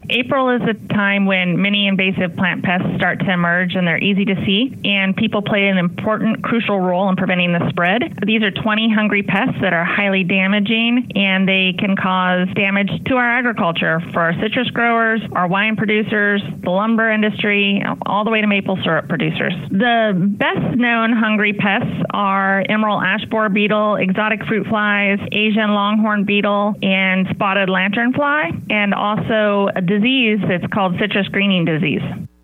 April is a time when many invasive plant pests start to emerge, and they're easy to see, and people play an important, crucial role in preventing the spread. These are 20 hungry pests that are highly damaging, and they can cause damage to our agriculture for our citrus growers, our wine producers, the lumber industry, all the way to maple syrup producers. The best known hungry pests are emerald ash borer beetle, exotic fruit flies, Asian longhorn beetle, and spotted lanternfly, and also a disease that's called citrus greening disease.